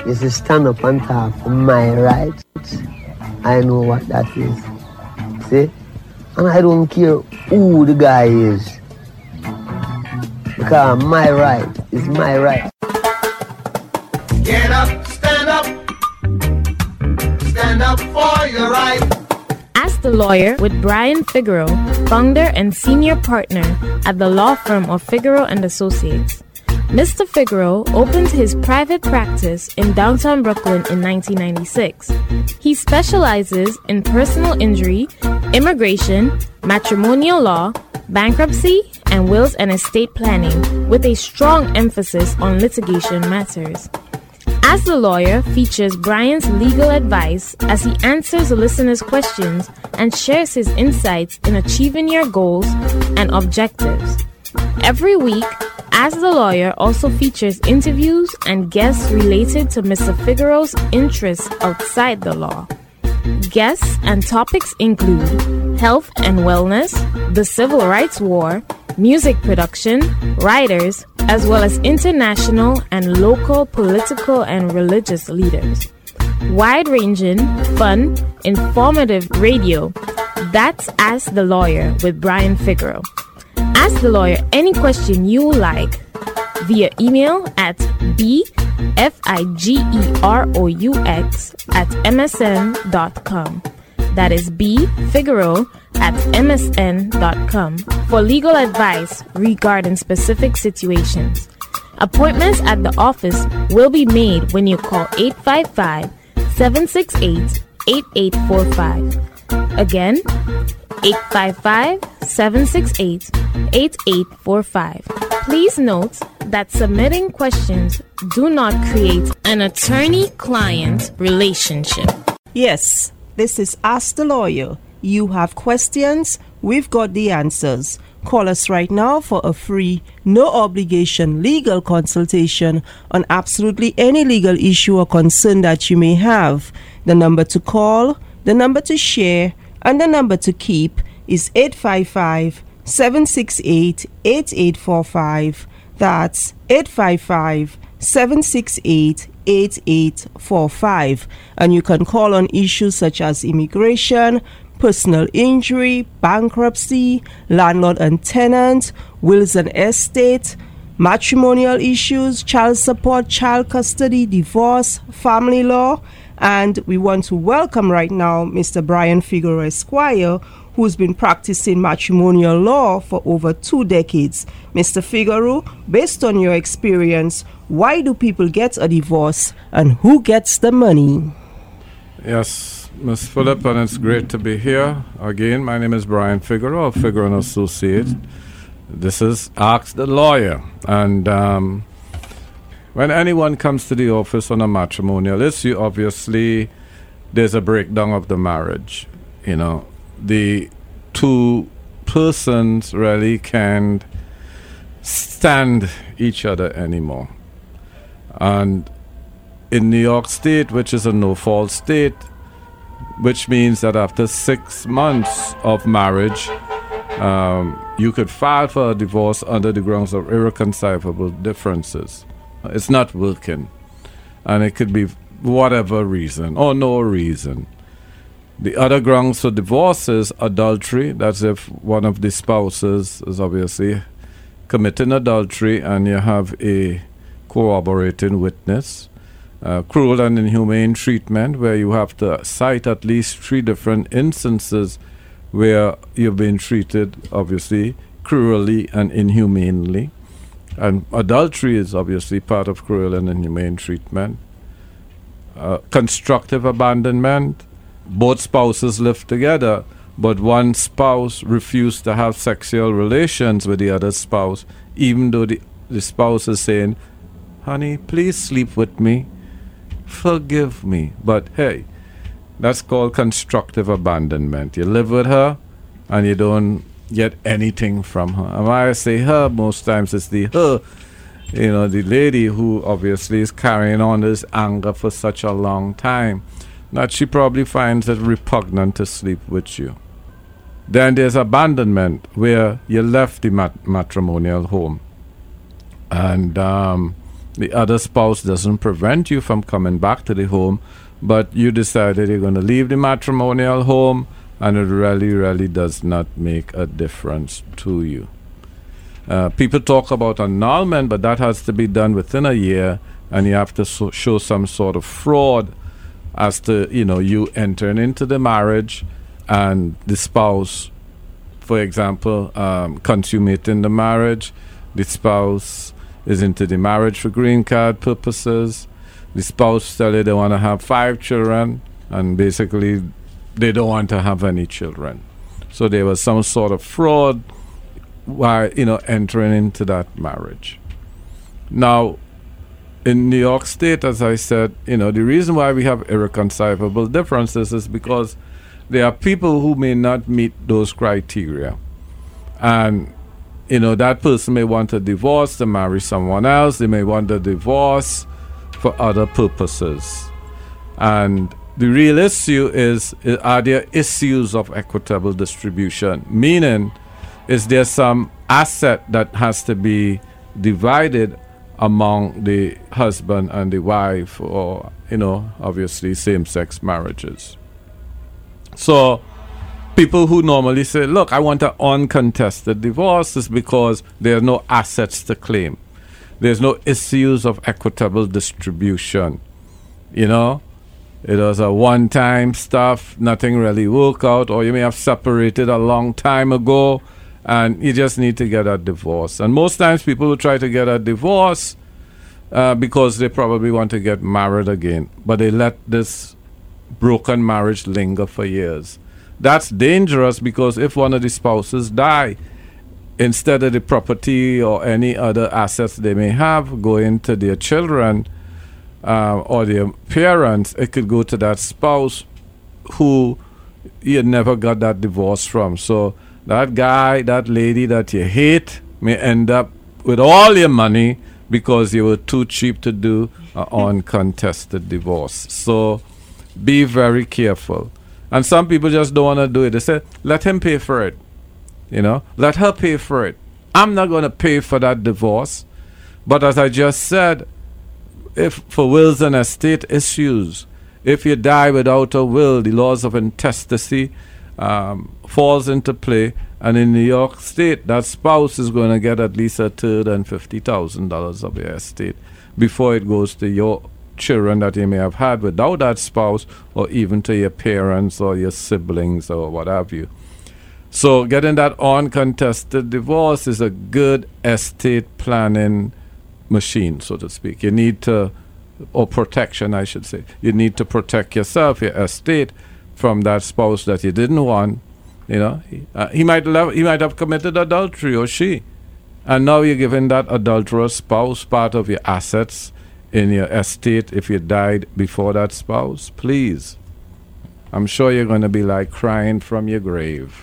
is to stand up and talk for my rights. I know what that is. See? And I don't care who the guy is. Because my right is my right. Get up, stand up. Stand up for your right. Ask the Lawyer with Brian Figueroa, founder and senior partner at the law firm of Figueroa and Associates. Mr. Figueroa opened his private practice in downtown Brooklyn in 1996. He specializes in personal injury, immigration, matrimonial law, bankruptcy, and wills and estate planning, with a strong emphasis on litigation matters. Ask the Lawyer features Brian's legal advice as he answers the listeners' questions and shares his insights in achieving your goals and objectives. Every week, Ask the Lawyer also features interviews and guests related to Mr. Figueroa's interests outside the law. Guests and topics include health and wellness, the civil rights war, music production, writers, as well as international and local political and religious leaders. Wide-ranging, fun, informative radio. That's Ask the Lawyer with Brian Figueroa. Ask the Lawyer any question you like via email at bfigeroux@msn.com. That is bfigueroa@msn.com for legal advice regarding specific situations. Appointments at the office will be made when you call 855-768-8845. Again, 855-768-8845. Please note that submitting questions do not create an attorney-client relationship. Yes, this is Ask the Lawyer. You have questions, we've got the answers. Call us right now for a free, no-obligation legal consultation on absolutely any legal issue or concern that you may have. The number to call, the number to share, and the number to keep is 855-768-8845. That's 855-768-8845. And you can call on issues such as immigration, personal injury, bankruptcy, landlord and tenant, wills and estate, matrimonial issues, child support, child custody, divorce, family law. And we want to welcome right now Mr. Brian Figueroa Esquire, who's been practicing matrimonial law for over 2 decades. Mr. Figueroa, based on your experience, why do people get a divorce and who gets the money? Yes, Ms. Phillip, and it's great to be here. Again, my name is Brian Figueroa of Figueroa and Associates. This is Ask the Lawyer. And when anyone comes to the office on a matrimonial issue, obviously there's a breakdown of the marriage. You know, the two persons really can't stand each other anymore. And in New York State, which is a no-fault state, which means that after 6 months of marriage, you could file for a divorce under the grounds of irreconcilable differences. It's not working. And it could be whatever reason or no reason. The other grounds for divorce is adultery. That's if one of the spouses is obviously committing adultery and you have a corroborating witness. Cruel and inhumane treatment, where you have to cite at least 3 different instances where you've been treated, obviously, cruelly and inhumanely. And adultery is obviously part of cruel and inhumane treatment. Constructive abandonment. Both spouses live together, but one spouse refused to have sexual relations with the other spouse, even though the spouse is saying, honey, please sleep with me. Forgive me. But hey, that's called constructive abandonment. You live with her and you don't get anything from her. And when I say her, most times it's the her, the lady who obviously is carrying on this anger for such a long time that she probably finds it repugnant to sleep with you. Then there's abandonment, where you left the matrimonial home. And The other spouse doesn't prevent you from coming back to the home, but you decided you're going to leave the matrimonial home, and it really does not make a difference to you. People talk about annulment, but that has to be done within a year, and you have to show some sort of fraud as to, you entering into the marriage and the spouse, for example, consummating the marriage. The spouse is into the marriage for green card purposes. The spouse tell you they want to have 5 children, and basically they don't want to have any children. So there was some sort of fraud while, entering into that marriage. Now, in New York State, as I said, the reason why we have irreconcilable differences is because there are people who may not meet those criteria. And, that person may want a divorce to marry someone else. They may want a divorce for other purposes. And the real issue is, are there issues of equitable distribution? Meaning, is there some asset that has to be divided among the husband and the wife, or, obviously same-sex marriages? So, people who normally say, look, I want an uncontested divorce, is because there are no assets to claim. There's no issues of equitable distribution. It was a one-time stuff, nothing really worked out, or you may have separated a long time ago, and you just need to get a divorce. And most times people will try to get a divorce because they probably want to get married again, but they let this broken marriage linger for years. That's dangerous, because if one of the spouses die, instead of the property or any other assets they may have going to their children or their parents, it could go to that spouse who you never got that divorce from. So that guy, that lady that you hate may end up with all your money because you were too cheap to do an uncontested divorce. So be very careful. And some people just don't want to do it. They say, let him pay for it. Let her pay for it. I'm not going to pay for that divorce. But as I just said, if for wills and estate issues, if you die without a will, the laws of intestacy falls into play. And in New York State, that spouse is going to get at least a third and $50,000 of your estate before it goes to your children that you may have had without that spouse, or even to your parents or your siblings or what have you. So getting that uncontested divorce is a good estate planning machine, so to speak. You need to, or protection, I should say. You need to protect yourself, your estate, from that spouse that you didn't want. He might have committed adultery, or she, and now you're giving that adulterous spouse part of your assets in your estate if you died before that spouse. Please, I'm sure you're going to be like crying from your grave.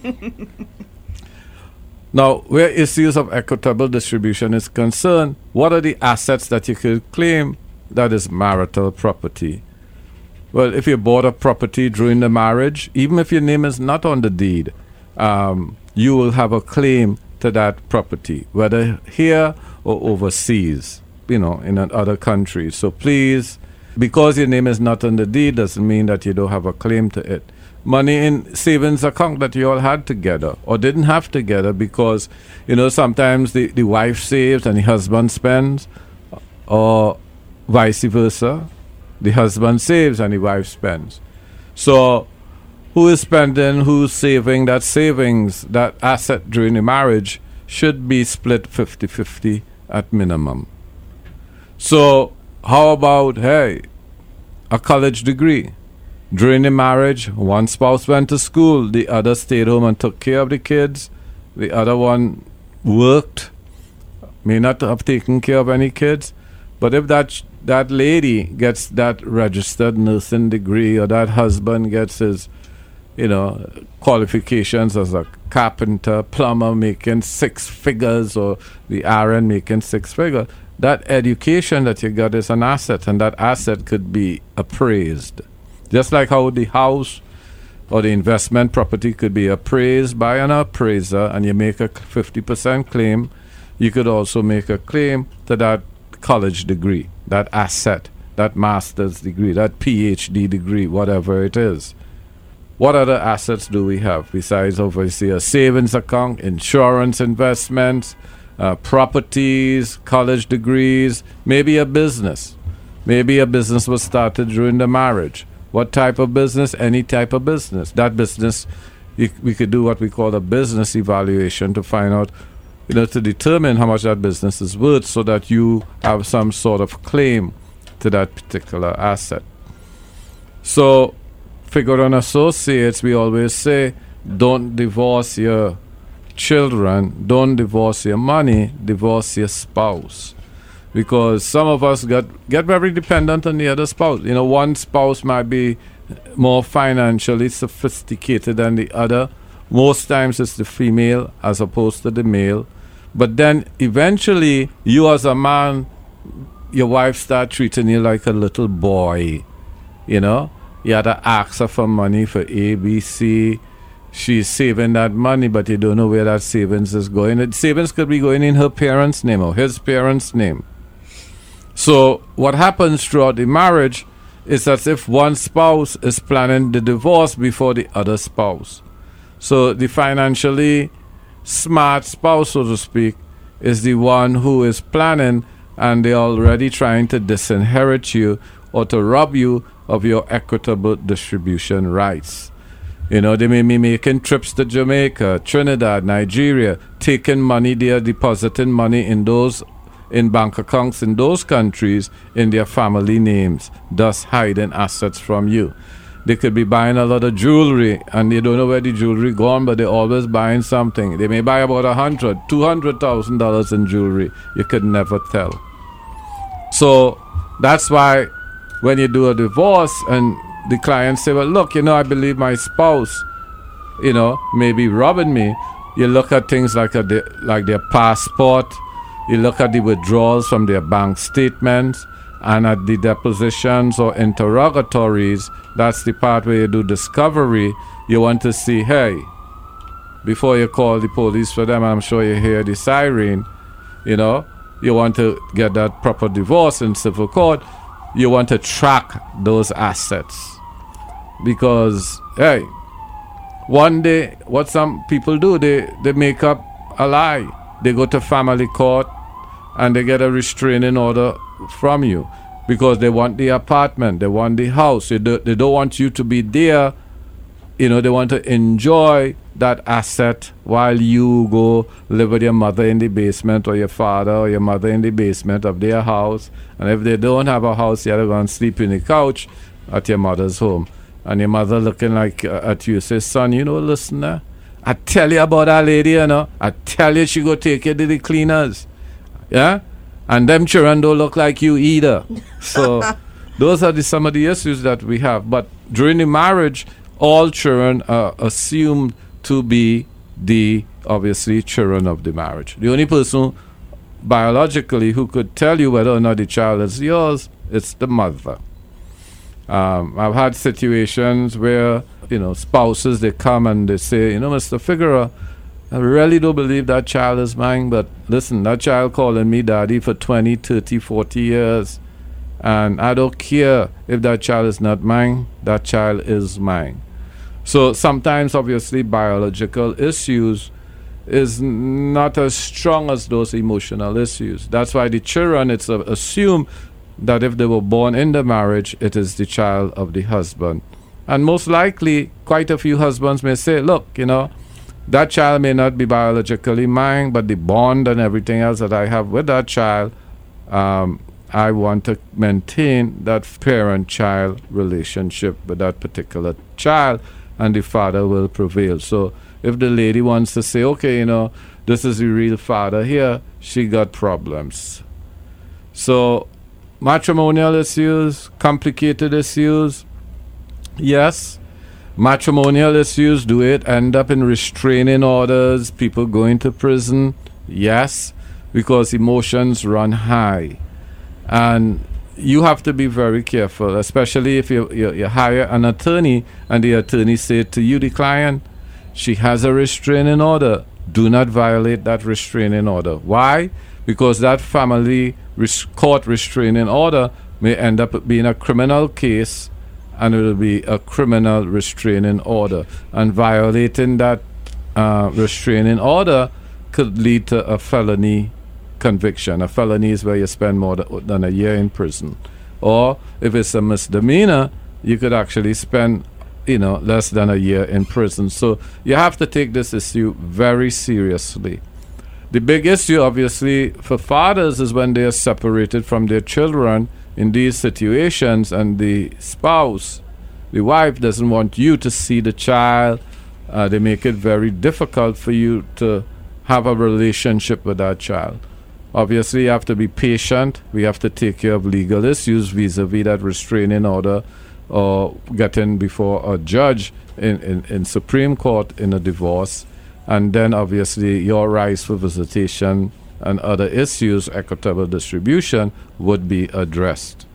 Now, where issues of equitable distribution is concerned, what are the assets that you could claim that is marital property? Well, if you bought a property during the marriage, even if your name is not on the deed, you will have a claim to that property, whether here or overseas, in other countries. So please, because your name is not on the deed doesn't mean that you don't have a claim to it. Money in savings account that you all had together or didn't have together, because, sometimes the wife saves and the husband spends, or vice versa. The husband saves and the wife spends. So who is spending, who's saving? That savings, that asset during the marriage should be split 50-50 at minimum. So how about, a college degree? During the marriage, one spouse went to school, the other stayed home and took care of the kids. The other one worked, may not have taken care of any kids. But if that lady gets that registered nursing degree, or that husband gets his, qualifications as a carpenter, plumber, making 6 figures, or the RN making 6 figures, that education that you got is an asset, and that asset could be appraised. Just like how the house or the investment property could be appraised by an appraiser, and you make a 50% claim, you could also make a claim to that college degree, that asset, that master's degree, that PhD degree, whatever it is. What other assets do we have besides obviously a savings account, insurance investments, properties, college degrees, maybe a business. Maybe a business was started during the marriage. What type of business? Any type of business. That business, we could do what we call a business evaluation to find out, to determine how much that business is worth so that you have some sort of claim to that particular asset. So, Figaro and Associates, we always say, don't divorce your children, don't divorce your money, divorce your spouse. Because some of us get very dependent on the other spouse. One spouse might be more financially sophisticated than the other. Most times it's the female as opposed to the male. But then eventually, you as a man, your wife start treating you like a little boy. You had to ask her for money for A, B, C. She's saving that money, but you don't know where that savings is going. The savings could be going in her parents' name or his parents' name. So what happens throughout the marriage is as if one spouse is planning the divorce before the other spouse. So the financially smart spouse, so to speak, is the one who is planning, and they're already trying to disinherit you or to rob you of your equitable distribution rights. They may be making trips to Jamaica, Trinidad, Nigeria, taking money, they are depositing money in bank accounts in those countries in their family names, thus hiding assets from you. They could be buying a lot of jewelry and they don't know where the jewelry gone, but they're always buying something. They may buy about $200,000 in jewelry. You could never tell. So that's why when you do a divorce and the client say, well, look, I believe my spouse, may be robbing me. You look at things like their passport. You look at the withdrawals from their bank statements and at the depositions or interrogatories. That's the part where you do discovery. You want to see, hey, before you call the police for them, I'm sure you hear the siren, you want to get that proper divorce in civil court. You want to track those assets. Because, hey, one day, what some people do, they make up a lie. They go to family court and they get a restraining order from you because they want the apartment, they want the house. They don't want you to be there. They want to enjoy that asset while you go live with your mother in the basement or your father or your mother in the basement of their house. And if they don't have a house, you're going to sleep in the couch at your mother's home. And your mother looking like at you, says, son, listen there. I tell you about that lady, I tell you she go take you to the cleaners. Yeah? And them children don't look like you either. So those are some of the issues that we have. But during the marriage, all children are assumed to be the, obviously, children of the marriage. The only person biologically who could tell you whether or not the child is yours, it's the mother. I've had situations where, spouses, they come and they say, Mr. Figaro, I really don't believe that child is mine, but listen, that child calling me daddy for 20, 30, 40 years, and I don't care if that child is not mine, that child is mine. So sometimes, obviously, biological issues is not as strong as those emotional issues. That's why the children, it's assumed that if they were born in the marriage, it is the child of the husband. And most likely, quite a few husbands may say, look, that child may not be biologically mine, but the bond and everything else that I have with that child, I want to maintain that parent-child relationship with that particular child, and the father will prevail. So if the lady wants to say, okay, this is the real father here, she got problems. So matrimonial issues, complicated issues, yes. Matrimonial issues, do it end up in restraining orders, people going to prison? Yes, because emotions run high. And you have to be very careful, especially if you hire an attorney and the attorney said to you, the client, she has a restraining order. Do not violate that restraining order. Why? because that family court restraining order may end up being a criminal case, and it will be a criminal restraining order. And violating that restraining order could lead to a felony conviction. A felony is where you spend more than a year in prison. Or if it's a misdemeanor, you could actually spend less than a year in prison. So you have to take this issue very seriously. The big issue, obviously, for fathers is when they are separated from their children in these situations, and the spouse, the wife, doesn't want you to see the child. They make it very difficult for you to have a relationship with that child. Obviously, you have to be patient. We have to take care of legal issues vis-a-vis that restraining order, or getting before a judge in Supreme Court in a divorce. And then, obviously, your rights for visitation and other issues, equitable distribution, would be addressed.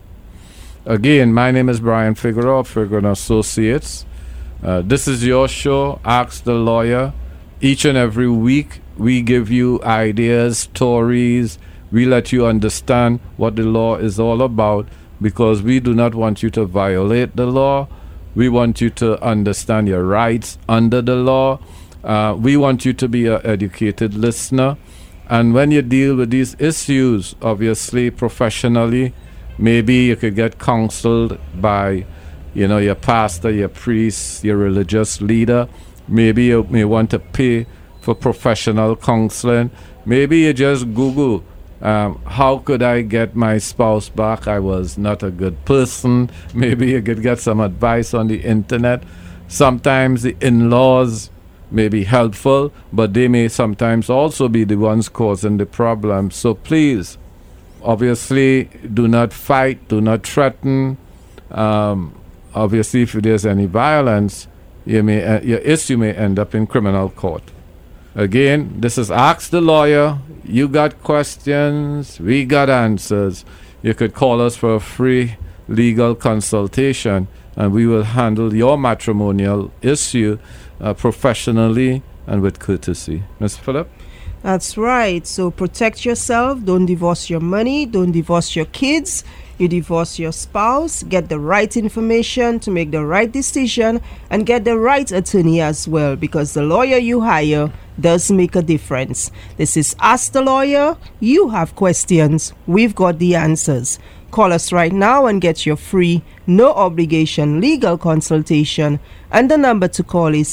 Again, my name is Brian Figueroa of Figueroa & Associates. This is your show, Ask the Lawyer. Each and every week, we give you ideas, stories. We let you understand what the law is all about, because we do not want you to violate the law. We want you to understand your rights under the law. We want you to be an educated listener. And when you deal with these issues, obviously, professionally, maybe you could get counseled by, your pastor, your priest, your religious leader. Maybe you may want to pay for professional counseling. Maybe you just Google, how could I get my spouse back? I was not a good person. Maybe you could get some advice on the internet. Sometimes the in-laws may be helpful, but they may sometimes also be the ones causing the problem. So please, obviously, do not fight, do not threaten. Obviously, if there's any violence, your issue may end up in criminal court. Again, this is Ask the Lawyer. You got questions, we got answers. You could call us for a free legal consultation, and we will handle your matrimonial issue professionally and with courtesy. Ms. Phillip? That's right. So protect yourself. Don't divorce your money. Don't divorce your kids. You divorce your spouse. Get the right information to make the right decision, and get the right attorney as well, because the lawyer you hire does make a difference. This is Ask the Lawyer. You have questions. We've got the answers. Call us right now and get your free, no obligation legal consultation. And the number to call is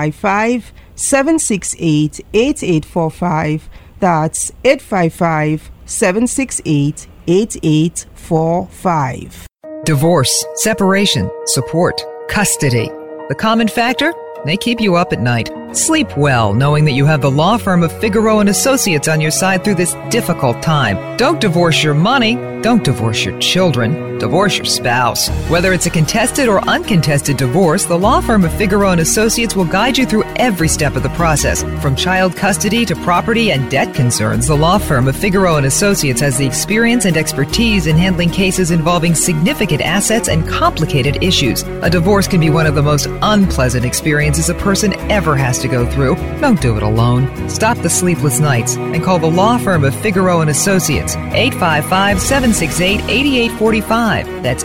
855-768-8845. That's 855-768-8845. Divorce, separation, support, custody. The common factor? They keep you up at night. Sleep well knowing that you have the law firm of Figueroa & Associates on your side through this difficult time. Don't divorce your money. Don't divorce your children. Divorce your spouse. Whether it's a contested or uncontested divorce, the law firm of Figueroa & Associates will guide you through every step of the process. From child custody to property and debt concerns, the law firm of Figueroa & Associates has the experience and expertise in handling cases involving significant assets and complicated issues. A divorce can be one of the most unpleasant experiences a person ever has to go through. Don't do it alone. Stop the sleepless nights and call the law firm of Figueroa & Associates, 855-768-8845. That's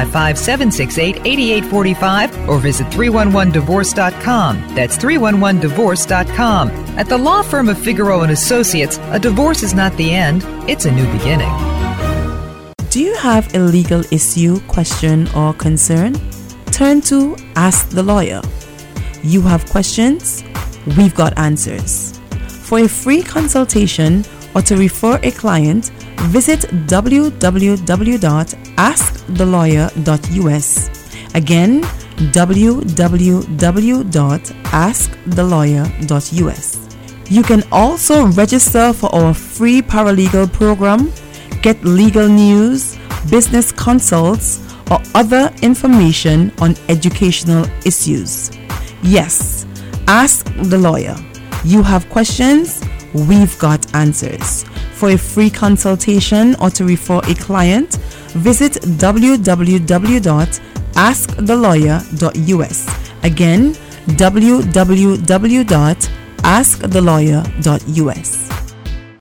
855-768-8845, or visit 311divorce.com. That's 311divorce.com. At the law firm of Figueroa & Associates, a divorce is not the end, it's a new beginning. Do you have a legal issue, question, or concern? Turn to Ask the Lawyer. You have questions? We've got answers. For a free consultation or to refer a client, visit www.askthelawyer.us. Again, www.askthelawyer.us. You can also register for our free paralegal program, get legal news, business consults, or other information on educational issues. Yes, Ask the Lawyer. You have questions? We've got answers. For a free consultation or to refer a client, visit www.askthelawyer.us. Again, www.askthelawyer.us.